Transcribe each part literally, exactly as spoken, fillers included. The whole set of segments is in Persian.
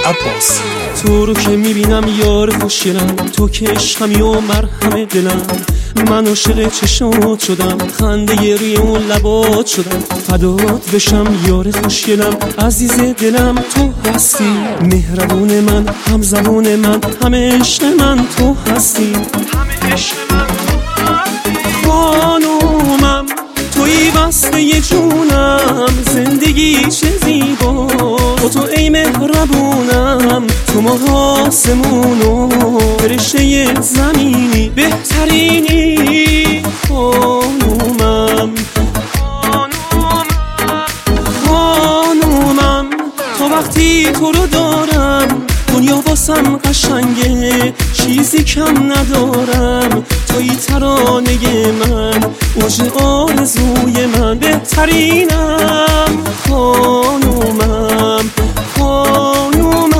عباس. تو رو که میبینم یار خوشگلم، تو که عشقمی و مرهم دلم، من عاشق چشات شدم، خنده روی اون لبات شدم، فدات بشم یار خوشگلم، عزیز دلم تو هستی، مهربون من، هم زبون من، همه عشق من تو هستی، همه عشق من تو هستی. خانومم توی بسته جونم، زندگی چه زیبا با تو ای مهربونم، تو ماه آسمون و فرشته زمینی بهترینی. خانومم خانومم خانومم تا وقتی تو رو دارم دنیا واسم قشنگه، چیزی کم ندارم، توی ترانه من، اوج آرزوی من، بهترینم. خانومم خانومم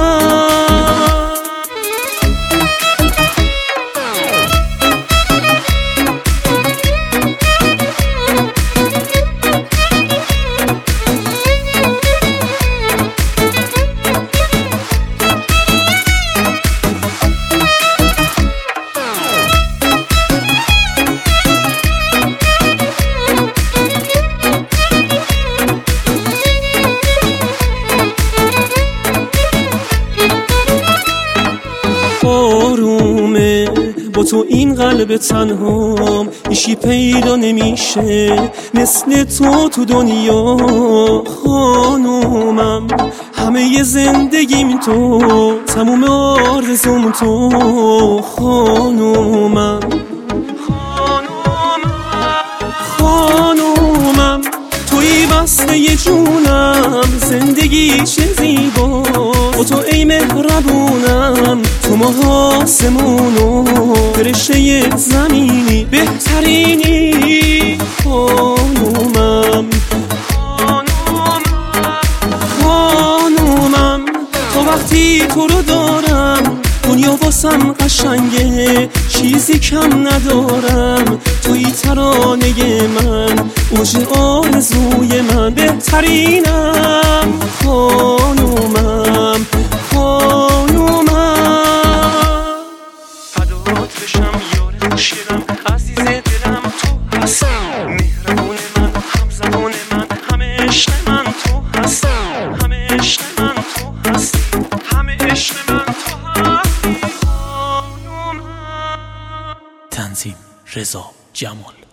آرومه با تو این قلب تنهام، هیچی پیدا نمیشه مثل تو تو دنیا. خانومم همه زندگیم تو، تموم آرزوم تو. خانومم خانومم توی بسته جونم، زندگی چه زیبا با تو ای مهربونم، تو ماه آسمون و فرشته زمینی بهترینی. خانومم خانومم خانومم تا وقتی تو رو دارم دنیا واسم قشنگه، چیزی کم ندارم، توی ترانه من، اوج آرزوی من، بهترینم. خانومم خانومم فدات بشم یار خوشگلم، عزیز دلم تو هستی، مهربون من، هم زبون من، همه عشق من تو هستی، همه عشق من تو هستی، همه عشق من تو هستی. خانومم. تنظیم رضا جمال.